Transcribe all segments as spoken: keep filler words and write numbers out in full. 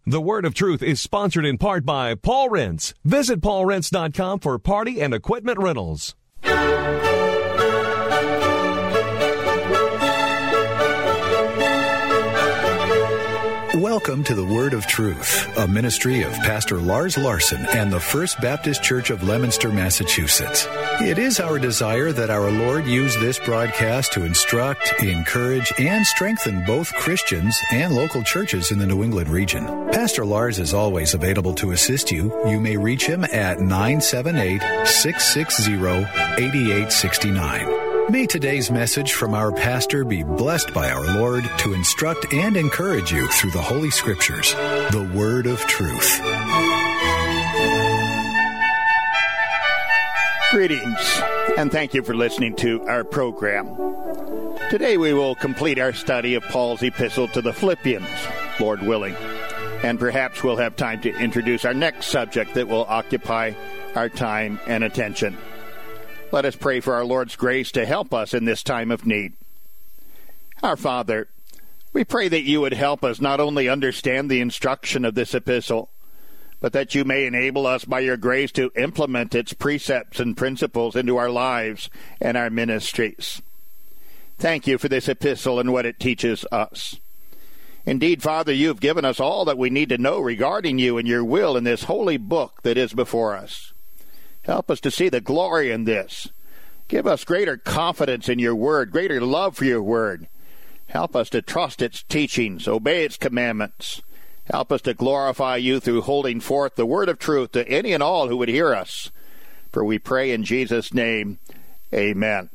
The Word of Truth is sponsored in part by Paul Rents. Visit paul rents dot com for party and equipment rentals. Welcome to the Word of Truth, a ministry of Pastor Lars Larson and the First Baptist Church of Leominster, Massachusetts. It is our desire that our Lord use this broadcast to instruct, encourage, and strengthen both Christians and local churches in the New England region. Pastor Lars is always available to assist you. You may reach him at nine seven eight, six six zero, eight eight six nine. May today's message from our pastor be blessed by our Lord to instruct and encourage you through the Holy Scriptures, the Word of Truth. Greetings, and thank you for listening to our program. Today we will complete our study of Paul's epistle to the Philippians, Lord willing, and perhaps we'll have time to introduce our next subject that will occupy our time and attention. Let us pray for our Lord's grace to help us in this time of need. Our Father, we pray that you would help us not only understand the instruction of this epistle, but that you may enable us by your grace to implement its precepts and principles into our lives and our ministries. Thank you for this epistle and what it teaches us. Indeed, Father, you have given us all that we need to know regarding you and your will in this holy book that is before us. Help us to see the glory in this. Give us greater confidence in your word, greater love for your word. Help us to trust its teachings, obey its commandments. Help us to glorify you through holding forth the word of truth to any and all who would hear us. For we pray in Jesus' name, amen.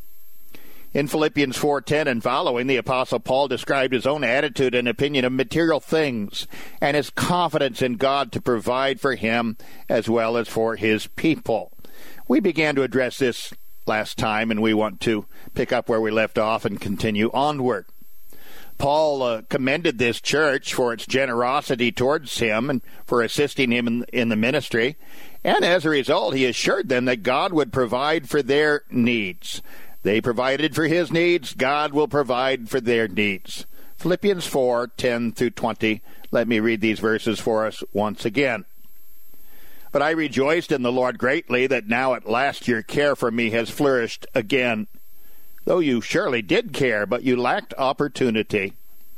In Philippians four ten and following, the Apostle Paul described his own attitude and opinion of material things and his confidence in God to provide for him as well as for his people. We began to address this last time, and we want to pick up where we left off and continue onward. Paul uh, commended this church for its generosity towards him and for assisting him in, in the ministry, and as a result, he assured them that God would provide for their needs. They provided for his needs, God will provide for their needs. Philippians four ten through twenty. Let me read these verses for us once again. But I rejoiced in the Lord greatly that now at last your care for me has flourished again. Though you surely did care, but you lacked opportunity.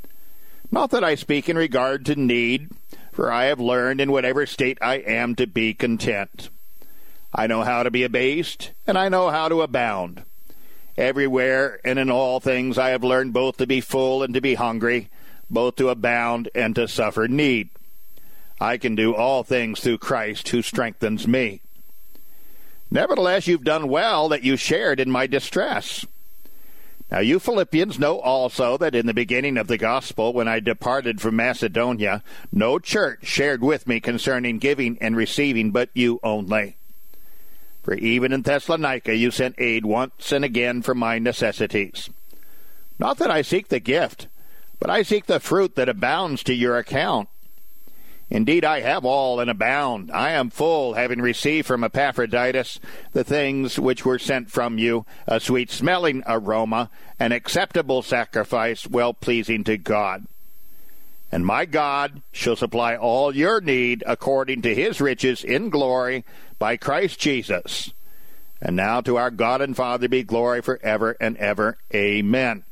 Not that I speak in regard to need, for I have learned in whatever state I am to be content. I know how to be abased, and I know how to abound. Everywhere and in all things I have learned both to be full and to be hungry, both to abound and to suffer need. I can do all things through Christ who strengthens me. Nevertheless, you've done well that you shared in my distress. Now you Philippians know also that in the beginning of the gospel, when I departed from Macedonia, no church shared with me concerning giving and receiving, but you only. For even in Thessalonica you sent aid once and again for my necessities. Not that I seek the gift, but I seek the fruit that abounds to your account. Indeed, I have all and abound. I am full, having received from Epaphroditus the things which were sent from you, a sweet-smelling aroma, an acceptable sacrifice, well-pleasing to God. And my God shall supply all your need according to his riches in glory by Christ Jesus. And now to our God and Father be glory forever and ever. Amen.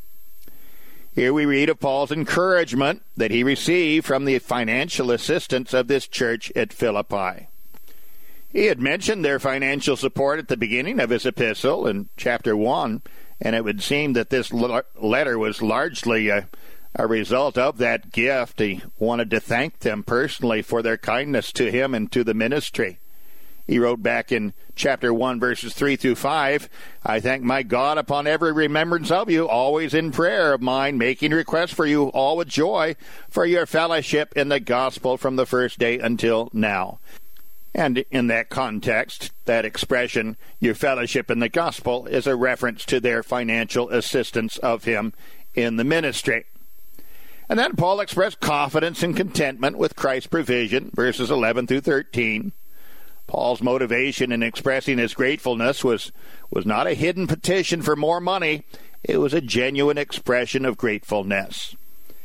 Here we read of Paul's encouragement that he received from the financial assistance of this church at Philippi. He had mentioned their financial support at the beginning of his epistle in chapter one, and it would seem that this letter was largely a A result of that gift. He wanted to thank them personally for their kindness to him and to the ministry. He wrote back in chapter one, verses three through five, I thank my God upon every remembrance of you, always in prayer of mine, making requests for you all with joy for your fellowship in the gospel from the first day until now. And in that context, that expression, your fellowship in the gospel, is a reference to their financial assistance of him in the ministry. And then Paul expressed confidence and contentment with Christ's provision, verses eleven through thirteen. Paul's motivation in expressing his gratefulness was, was not a hidden petition for more money. It was a genuine expression of gratefulness.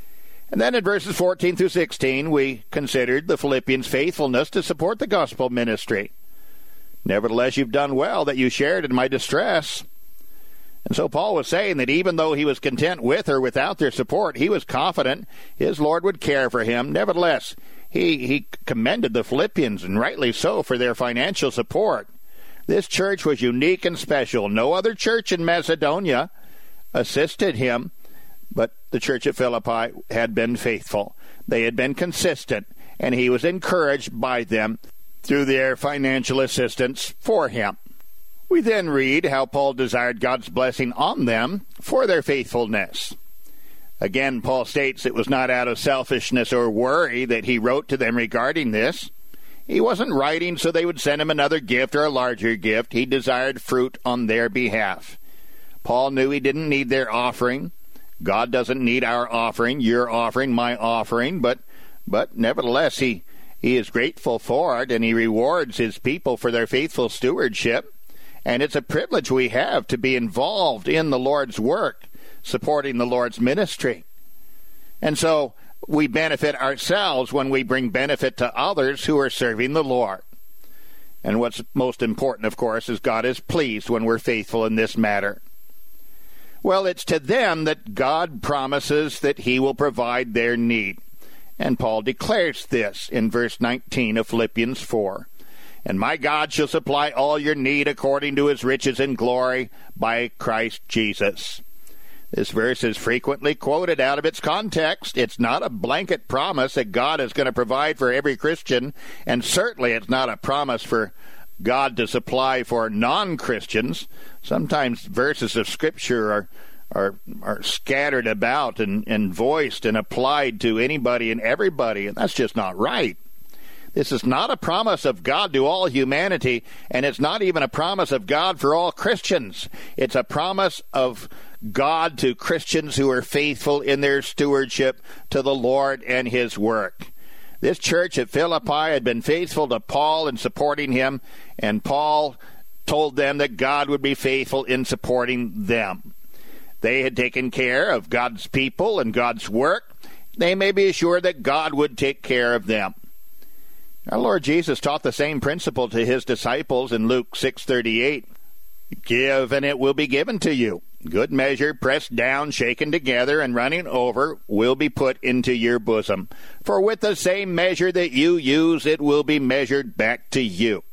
And then in verses fourteen through sixteen, we considered the Philippians' faithfulness to support the gospel ministry. Nevertheless, you've done well that you shared in my distress. And so Paul was saying that even though he was content with or without their support, he was confident his Lord would care for him. Nevertheless, he, he commended the Philippians, and rightly so, for their financial support. This church was unique and special. No other church in Macedonia assisted him, but the church at Philippi had been faithful. They had been consistent, and he was encouraged by them through their financial assistance for him. We then read how Paul desired God's blessing on them for their faithfulness. Again, Paul states it was not out of selfishness or worry that he wrote to them regarding this. He wasn't writing so they would send him another gift or a larger gift. He desired fruit on their behalf. Paul knew he didn't need their offering. God doesn't need our offering, your offering, my offering, but but nevertheless, he, he is grateful for it, and he rewards his people for their faithful stewardship. And it's a privilege we have to be involved in the Lord's work, supporting the Lord's ministry. And so we benefit ourselves when we bring benefit to others who are serving the Lord. And what's most important, of course, is God is pleased when we're faithful in this matter. Well, it's to them that God promises that he will provide their need. And Paul declares this in verse nineteen of Philippians four. And my God shall supply all your need according to his riches in glory by Christ Jesus. This verse is frequently quoted out of its context. It's not a blanket promise that God is going to provide for every Christian, and certainly it's not a promise for God to supply for non-Christians. Sometimes verses of Scripture are are, are scattered about and, and voiced and applied to anybody and everybody, and that's just not right. This is not a promise of God to all humanity, and it's not even a promise of God for all Christians. It's a promise of God to Christians who are faithful in their stewardship to the Lord and his work. This church at Philippi had been faithful to Paul in supporting him, and Paul told them that God would be faithful in supporting them. They had taken care of God's people and God's work. They may be assured that God would take care of them. Our Lord Jesus taught the same principle to his disciples in Luke six thirty-eight. Give, and it will be given to you. Good measure, pressed down, shaken together, and running over, will be put into your bosom. For with the same measure that you use, it will be measured back to you.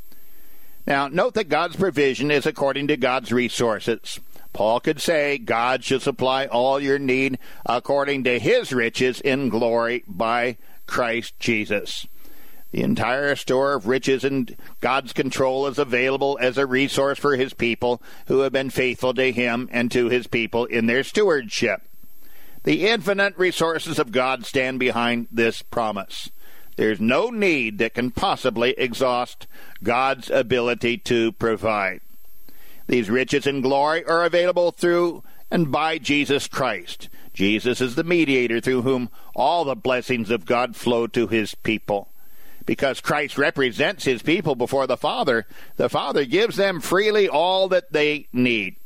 Now, note that God's provision is according to God's resources. Paul could say, God shall supply all your need according to his riches in glory by Christ Jesus. The entire store of riches and God's control is available as a resource for his people who have been faithful to him and to his people in their stewardship. The infinite resources of God stand behind this promise. There's no need that can possibly exhaust God's ability to provide. These riches and glory are available through and by Jesus Christ. Jesus is the mediator through whom all the blessings of God flow to his people. Because Christ represents his people before the Father, the Father gives them freely all that they need.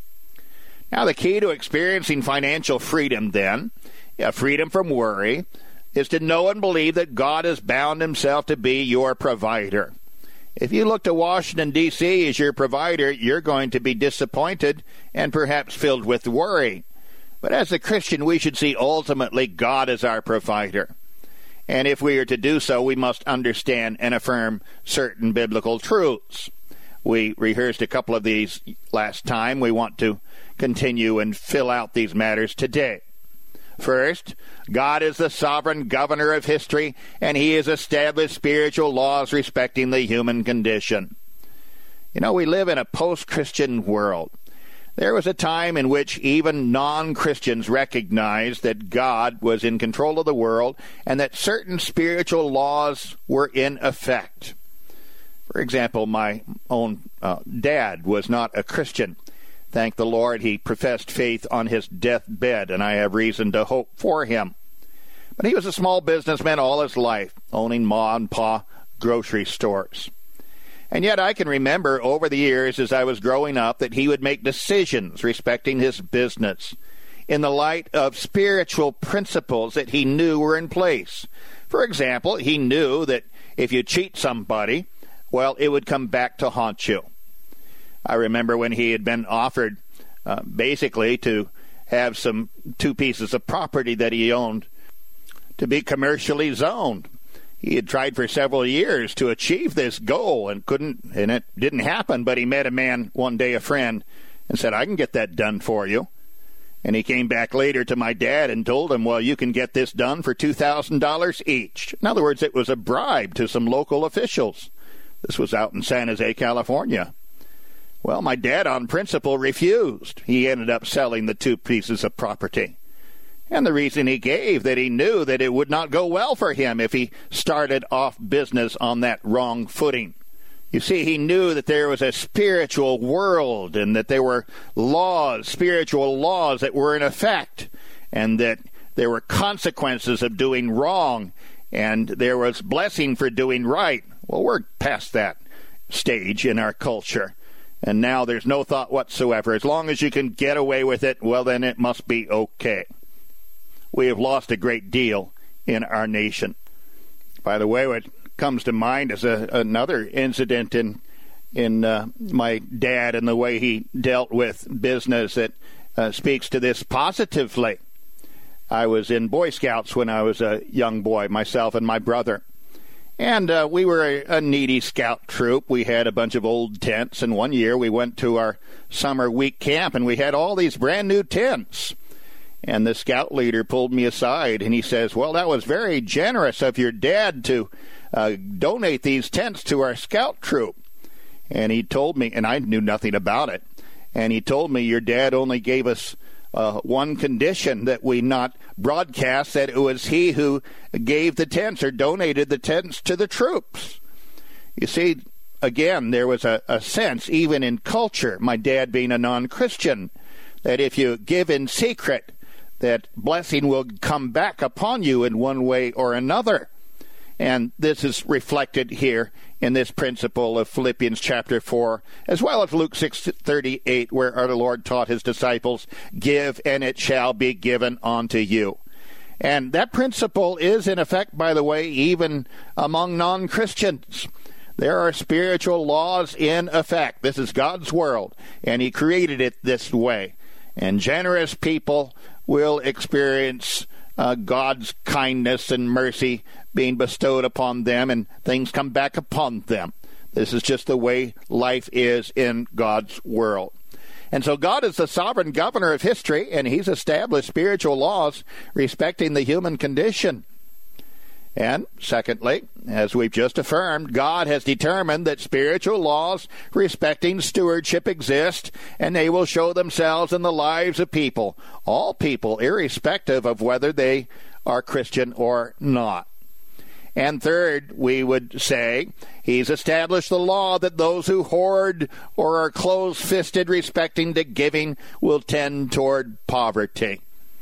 Now, the key to experiencing financial freedom, then, yeah, freedom from worry, is to know and believe that God has bound himself to be your provider. If you look to Washington, D C as your provider, you're going to be disappointed and perhaps filled with worry. But as a Christian, we should see ultimately God as our provider. And if we are to do so, we must understand and affirm certain biblical truths. We rehearsed a couple of these last time. We want to continue and fill out these matters today. First, God is the sovereign governor of history, and he has established spiritual laws respecting the human condition. You know, we live in a post-Christian world. There was a time in which even non-Christians recognized that God was in control of the world and that certain spiritual laws were in effect. For example, my own uh, dad was not a Christian. Thank the Lord, he professed faith on his deathbed, and I have reason to hope for him. But he was a small businessman all his life, owning ma and pa grocery stores. And yet I can remember over the years as I was growing up that he would make decisions respecting his business. in the light of spiritual principles that he knew were in place. For example, he knew that if you cheat somebody, well, it would come back to haunt you. I remember when he had been offered uh, basically to have some two pieces of property that he owned to be commercially zoned. He had tried for several years to achieve this goal and couldn't, and it didn't happen, but he met a man one day, a friend, and said, I can get that done for you. And he came back later to my dad and told him, well, you can get this done for two thousand dollars each. In other words, it was a bribe to some local officials. This was out in San Jose, California. Well, my dad, on principle, refused. He ended up selling the two pieces of property. And the reason he gave, that he knew that it would not go well for him if he started off business on that wrong footing. You see, he knew that there was a spiritual world and that there were laws, spiritual laws that were in effect, and that there were consequences of doing wrong, and there was blessing for doing right. Well, we're past that stage in our culture, and now there's no thought whatsoever. As long as you can get away with it, well, then it must be okay. We have lost a great deal in our nation. By the way, what comes to mind is a, another incident in in uh, my dad and the way he dealt with business that uh, speaks to this positively. I was in Boy Scouts when I was a young boy, myself and my brother. And uh, we were a, a needy scout troop. We had a bunch of old tents, and one year we went to our summer week camp, and we had all these brand new tents. And the scout leader pulled me aside, and he says, well, that was very generous of your dad to uh, donate these tents to our scout troop. And he told me, and I knew nothing about it, and he told me your dad only gave us uh, one condition, that we not broadcast that it was he who gave the tents or donated the tents to the troops. You see, again, there was a, a sense, even in culture, my dad being a non-Christian, that if you give in secret, that blessing will come back upon you in one way or another. And this is reflected here in this principle of Philippians chapter four, as well as Luke six thirty-eight, where our Lord taught his disciples, give and it shall be given unto you. And that principle is in effect, by the way, even among non-Christians. There are spiritual laws in effect. This is God's world, and he created it this way. And generous people will experience uh, God's kindness and mercy being bestowed upon them, and things come back upon them. This is just the way life is in God's world. And so God is the sovereign governor of history, and he's established spiritual laws respecting the human condition. And secondly, as we've just affirmed, God has determined that spiritual laws respecting stewardship exist, and they will show themselves in the lives of people, all people, irrespective of whether they are Christian or not. And third, we would say, he's established the law that those who hoard or are close-fisted respecting to giving will tend toward poverty.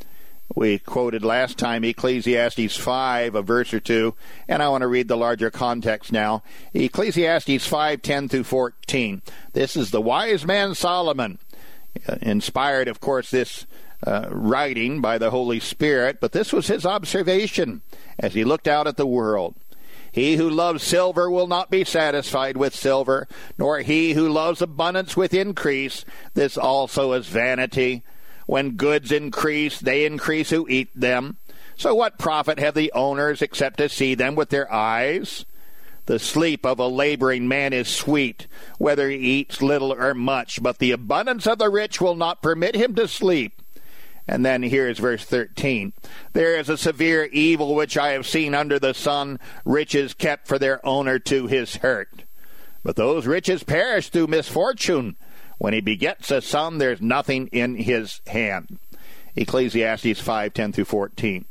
We quoted last time Ecclesiastes five, a verse or two, and I want to read the larger context now. Ecclesiastes five, ten through fourteen. This is the wise man Solomon, inspired, of course, this uh, writing by the Holy Spirit, but this was his observation as he looked out at the world. He who loves silver will not be satisfied with silver, nor he who loves abundance with increase. This also is vanity. When goods increase, they increase who eat them. So what profit have the owners except to see them with their eyes? The sleep of a laboring man is sweet, whether he eats little or much, but the abundance of the rich will not permit him to sleep. And then here's verse thirteen. There is a severe evil which I have seen under the sun, riches kept for their owner to his hurt. But those riches perish through misfortune. When he begets a son, there's nothing in his hand. Ecclesiastes five, ten through fourteen.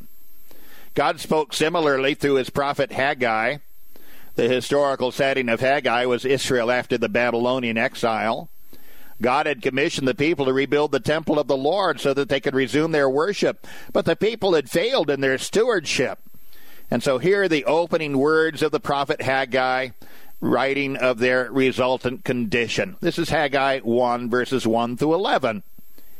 God spoke similarly through his prophet Haggai. The historical setting of Haggai was Israel after the Babylonian exile. God had commissioned the people to rebuild the temple of the Lord so that they could resume their worship, but the people had failed in their stewardship. And so here are the opening words of the prophet Haggai, writing of their resultant condition. This is Haggai one, verses one through eleven.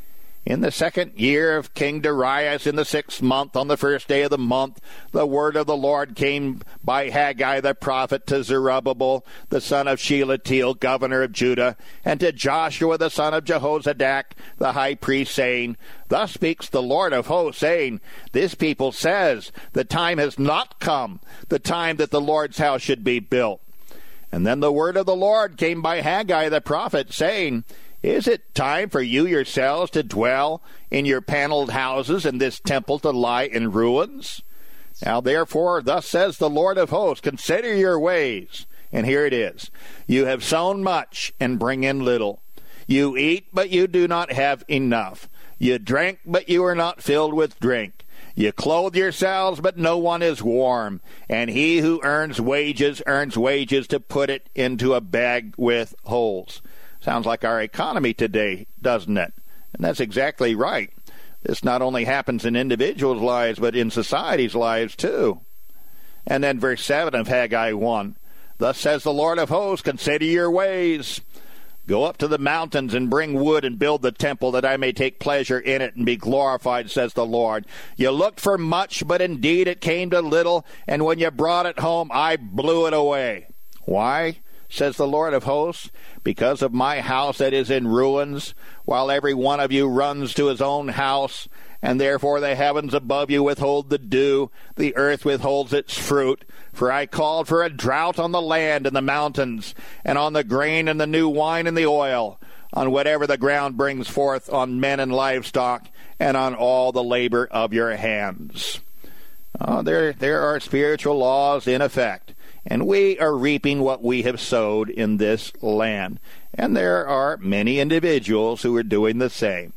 In the second year of King Darius, in the sixth month, on the first day of the month, the word of the Lord came by Haggai the prophet to Zerubbabel, the son of Shealtiel, governor of Judah, and to Joshua, the son of Jehozadak, the high priest, saying, Thus speaks the Lord of hosts, saying, This people says, The time has not come, the time that the Lord's house should be built. And then the word of the Lord came by Haggai the prophet, saying, Is it time for you yourselves to dwell in your paneled houses, and this temple to lie in ruins? Now therefore, thus says the Lord of hosts, Consider your ways. And here it is. You have sown much and bring in little. You eat, but you do not have enough. You drink, but you are not filled with drink. You clothe yourselves, but no one is warm. And he who earns wages, earns wages to put it into a bag with holes. Sounds like our economy today, doesn't it? And that's exactly right. This not only happens in individuals' lives, but in society's lives too. And then verse seven of Haggai one. Thus says the Lord of hosts, Consider your ways. Go up to the mountains and bring wood and build the temple, that I may take pleasure in it and be glorified, says the Lord. You looked for much, but indeed it came to little, and when you brought it home, I blew it away. Why, says the Lord of hosts? Because of my house that is in ruins, while every one of you runs to his own house, and therefore the heavens above you withhold the dew, the earth withholds its fruit. For I called for a drought on the land and the mountains, and on the grain and the new wine and the oil, on whatever the ground brings forth, on men and livestock, and on all the labor of your hands. Oh, there, there are spiritual laws in effect, and we are reaping what we have sowed in this land. And there are many individuals who are doing the same.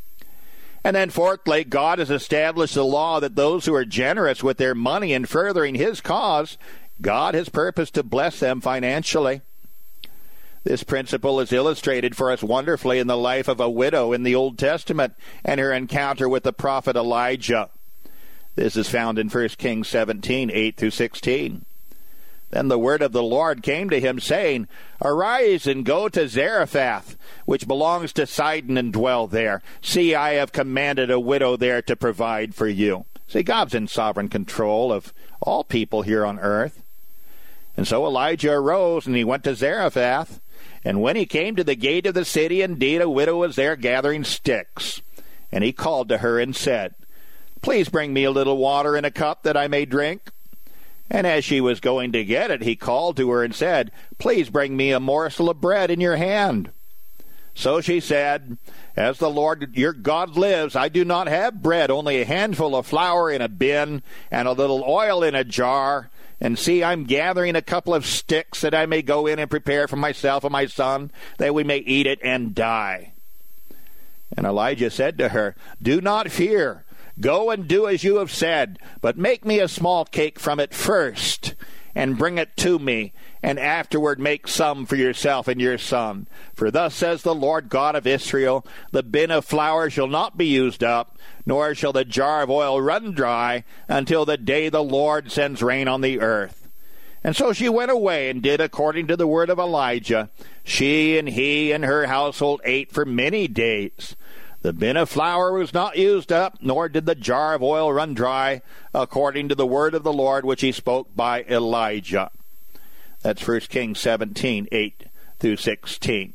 And then fourthly, God has established a law that those who are generous with their money in furthering his cause, God has purposed to bless them financially. This principle is illustrated for us wonderfully in the life of a widow in the Old Testament and her encounter with the prophet Elijah. This is found in First Kings seventeen, eight through sixteen. Then the word of the Lord came to him, saying, Arise and go to Zarephath, which belongs to Sidon, and dwell there. See, I have commanded a widow there to provide for you. See, God's in sovereign control of all people here on earth. And so Elijah arose, and he went to Zarephath. And when he came to the gate of the city, indeed a widow was there gathering sticks. And he called to her and said, Please bring me a little water in a cup that I may drink. And as she was going to get it, he called to her and said, Please bring me a morsel of bread in your hand. So she said, As the Lord your God lives, I do not have bread, only a handful of flour in a bin, and a little oil in a jar. And see, I'm gathering a couple of sticks, that I may go in and prepare for myself and my son, that we may eat it and die. And Elijah said to her, Do not fear. Go and do as you have said, but make me a small cake from it first, and bring it to me, and afterward make some for yourself and your son. For thus says the Lord God of Israel, The bin of flour shall not be used up, nor shall the jar of oil run dry, until the day the Lord sends rain on the earth. And so she went away and did according to the word of Elijah. She and he and her household ate for many days. The bin of flour was not used up, nor did the jar of oil run dry, according to the word of the Lord which he spoke by Elijah. That's First Kings seventeen, eight through sixteen.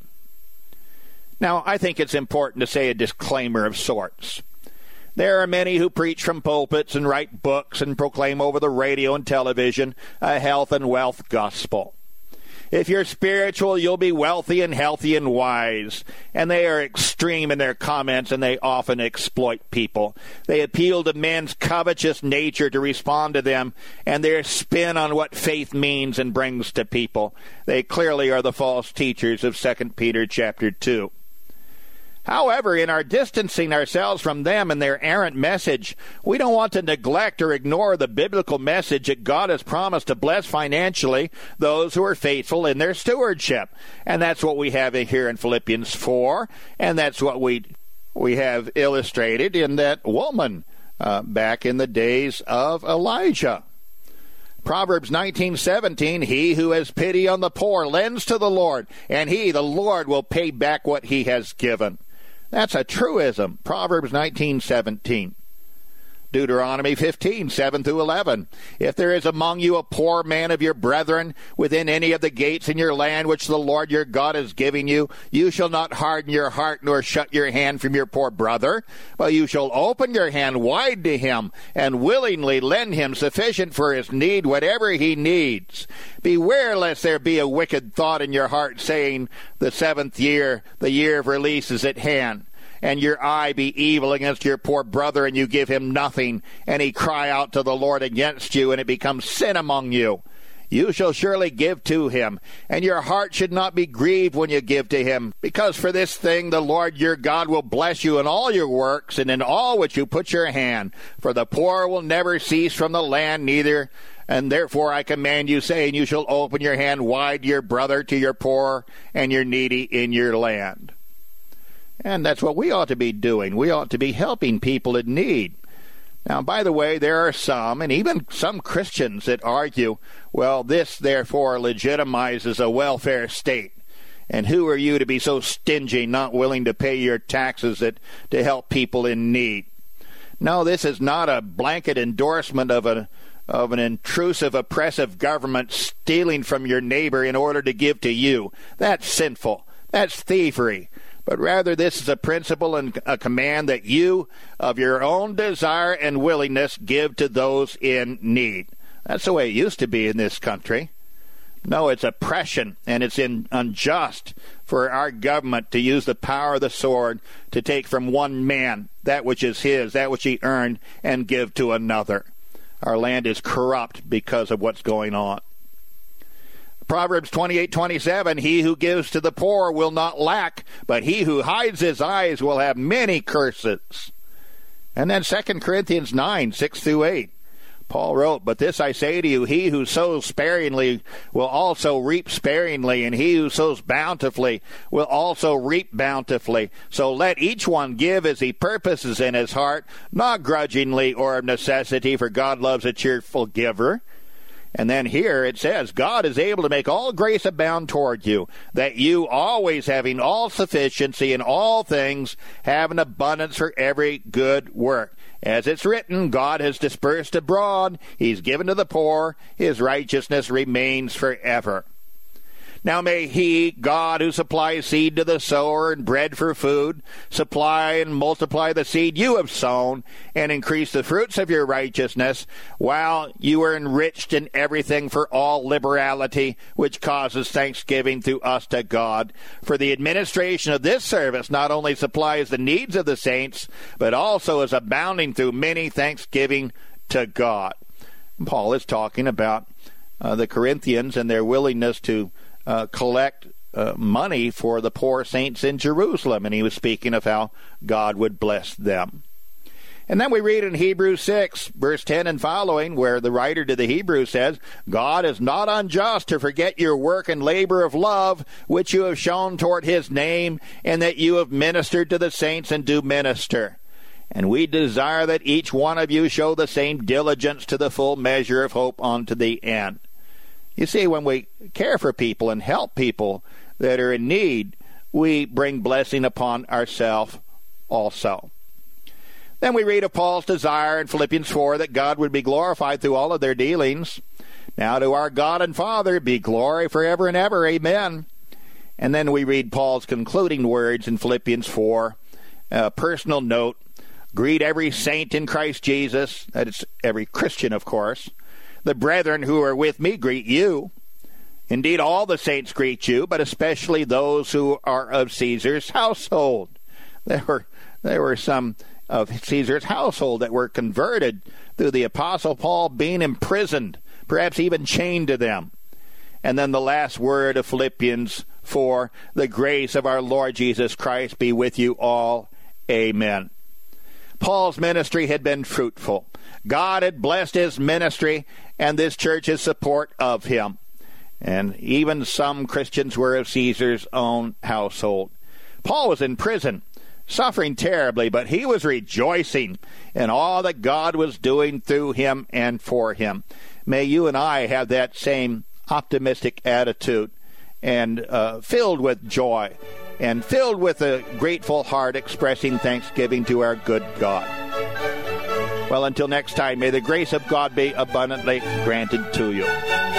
Now, I think it's important to say a disclaimer of sorts. There are many who preach from pulpits and write books and proclaim over the radio and television a health and wealth gospel. If you're spiritual, you'll be wealthy and healthy and wise. And they are extreme in their comments, and they often exploit people. They appeal to men's covetous nature to respond to them, and their spin on what faith means and brings to people. They clearly are the false teachers of Second Peter chapter two. However, in our distancing ourselves from them and their errant message, we don't want to neglect or ignore the biblical message that God has promised to bless financially those who are faithful in their stewardship. And that's what we have here in Philippians four, and that's what we we have illustrated in that woman uh, back in the days of Elijah. Proverbs nineteen seventeen, He who has pity on the poor lends to the Lord, and he, the Lord, will pay back what he has given. That's a truism. Proverbs nineteen seventeen. Deuteronomy fifteen, seven through eleven. If there is among you a poor man of your brethren within any of the gates in your land which the Lord your God is giving you, you shall not harden your heart nor shut your hand from your poor brother, but you shall open your hand wide to him and willingly lend him sufficient for his need, whatever he needs. Beware lest there be a wicked thought in your heart, saying, the seventh year, the year of release is at hand. And your eye be evil against your poor brother, and you give him nothing, and he cry out to the Lord against you, and it becomes sin among you. You shall surely give to him, and your heart should not be grieved when you give to him, because for this thing the Lord your God will bless you in all your works, and in all which you put your hand. For the poor will never cease from the land, neither, and therefore I command you, saying, you shall open your hand wide to your brother, to your poor, and your needy in your land. And that's what we ought to be doing. We ought to be helping people in need. Now, by the way, there are some, and even some Christians, that argue, well, this therefore legitimizes a welfare state. And who are you to be so stingy, not willing to pay your taxes that, to help people in need? No, this is not a blanket endorsement of a of an intrusive, oppressive government stealing from your neighbor in order to give to you. That's sinful. That's thievery. But rather this is a principle and a command that you, of your own desire and willingness, give to those in need. That's the way it used to be in this country. No, it's oppression, and it's in, unjust for our government to use the power of the sword to take from one man that which is his, that which he earned, and give to another. Our land is corrupt because of what's going on. Proverbs twenty-eight twenty-seven, he who gives to the poor will not lack, but he who hides his eyes will have many curses. And then Second Corinthians nine, six through eight. Paul wrote, but this I say to you, he who sows sparingly will also reap sparingly, and he who sows bountifully will also reap bountifully. So let each one give as he purposes in his heart, not grudgingly or of necessity, for God loves a cheerful giver. And then here it says, God is able to make all grace abound toward you, that you, always having all sufficiency in all things, have an abundance for every good work. As it's written, God has dispersed abroad, he's given to the poor, his righteousness remains forever. Now may he, God, who supplies seed to the sower and bread for food, supply and multiply the seed you have sown, and increase the fruits of your righteousness, while you are enriched in everything for all liberality, which causes thanksgiving through us to God. For the administration of this service not only supplies the needs of the saints, but also is abounding through many thanksgiving to God. Paul is talking about uh, the Corinthians and their willingness to Uh, collect uh, money for the poor saints in Jerusalem, and he was speaking of how God would bless them. And then we read in Hebrews six, verse ten and following, where the writer to the Hebrews says, God is not unjust to forget your work and labor of love, which you have shown toward his name, and that you have ministered to the saints and do minister. And we desire that each one of you show the same diligence to the full measure of hope unto the end. You see, when we care for people and help people that are in need, we bring blessing upon ourselves also. Then we read of Paul's desire in Philippians four that God would be glorified through all of their dealings. Now to our God and Father be glory forever and ever. Amen. And then we read Paul's concluding words in Philippians four, a personal note. Greet every saint in Christ Jesus. That is every Christian, of course. The brethren who are with me greet you. Indeed, all the saints greet you, but especially those who are of Caesar's household. There were, there were some of Caesar's household that were converted through the Apostle Paul being imprisoned, perhaps even chained to them. And then the last word of Philippians four, the grace of our Lord Jesus Christ be with you all. Amen. Paul's ministry had been fruitful. God had blessed his ministry and this church's support of him. And even some Christians were of Caesar's own household. Paul was in prison, suffering terribly, but he was rejoicing in all that God was doing through him and for him. May you and I have that same optimistic attitude and uh, filled with joy and filled with a grateful heart expressing thanksgiving to our good God. Well, until next time, may the grace of God be abundantly granted to you.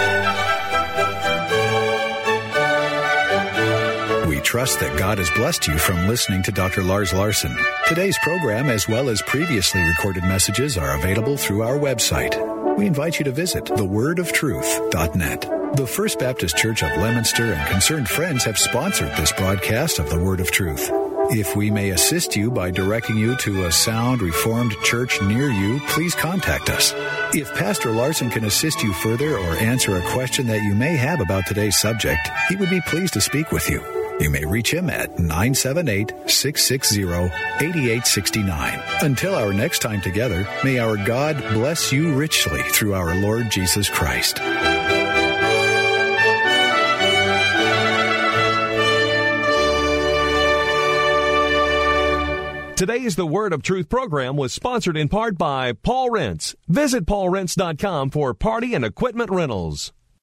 We trust that God has blessed you from listening to Doctor Lars Larson. Today's program, as well as previously recorded messages, are available through our website. We invite you to visit the word of truth dot net. The First Baptist Church of Leominster and concerned friends have sponsored this broadcast of the Word of Truth. If we may assist you by directing you to a sound Reformed church near you, please contact us. If Pastor Larson can assist you further or answer a question that you may have about today's subject, he would be pleased to speak with you. You may reach him at nine seven eight, six six zero, eight eight six nine. Until our next time together, may our God bless you richly through our Lord Jesus Christ. Today's The Word of Truth program was sponsored in part by Paul Rents. Visit paul rents dot com for party and equipment rentals.